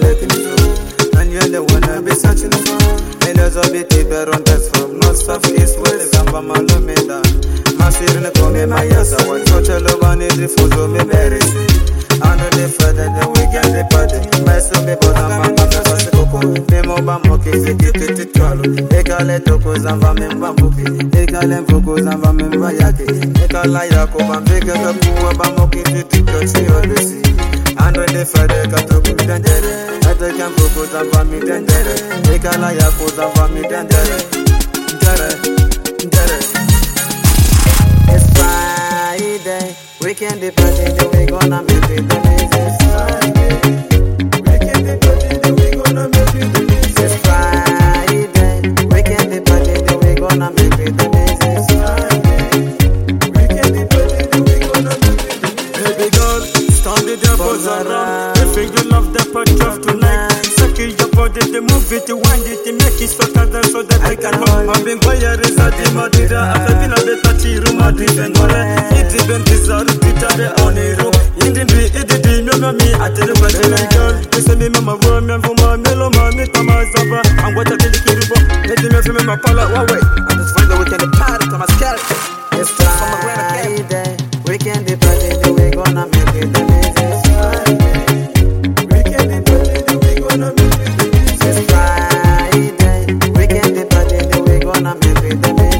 looking for, and you're the one I'll be searching for. Millions of it deeper on that from north, south, east, west, and from Malumeda. Masir ne come my yes, I want to tell you one is the food of me very sweet. And the Friday, the weekend, the party. My son, me bought a man, my first cocoa. Me moba moki, fiti, twalo. Ekale toko, zamba memba moki. Ekale mfoko, zamba memba yake. Ekala yako, bambeke, kapuwa, bamoki, fiti, tochi, odisi. And the Friday, katoku, dendere. Eteke mfoko, zamba mi dendere. Ekala yako, zamba mi dendere. Dere. It's Friday, weekend the party, then we gonna make it amazing. Friday, weekend the party, then we gonna make it amazing. It's Friday, weekend the party, then we gonna make it amazing. Friday, weekend the party, then we gonna make it amazing. Baby girl, stand it up for Zara. If you love the party of tonight, secure your body, the move it, wind it, make it so that I can hold. I've been quiet, is a Madida. I've been a bit touchy, room, I didn't know that. Even bizarre, Peter, on a row. Indie, me, I tell you what I girl. Listen me, mama, woman, for my mellow, mommy, Thomas, and what I tell you, Kiribo. Let me from my pala, away. And it's fine, the weekend, the party, come as cat. It's Friday, weekend, the party, then we gonna make it amazing. Weekend, the party, then we gonna make it amazing. It's Friday, weekend, the party, then we gonna make it amazing.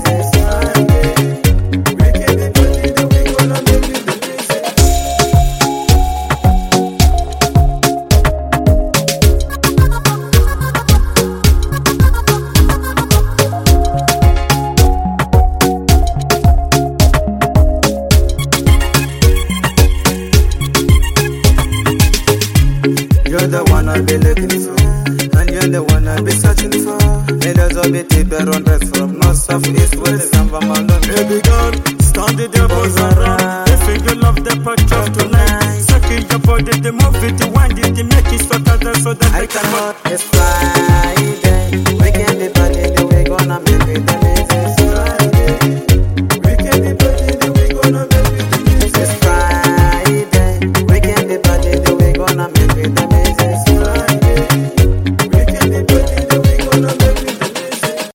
You're the one I'll be looking for, and you're the one I'll be searching for. Millions of it deeper on that from north, south, east, west, and from Malumeda. Baby girl, stand it up for Zara. If you love the party of tonight, secure your body, the move it, wind it, make it so that I can hold. It's Friday.